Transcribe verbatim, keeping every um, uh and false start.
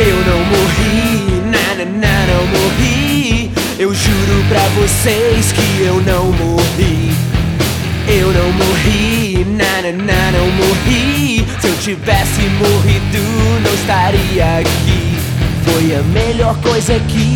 Eu não morri, na na na, não morri. Eu juro pra vocês que eu não morri. Eu não morri, na na na, não morri. Se eu tivesse morrido, não estaria aqui. Foi a melhor coisa que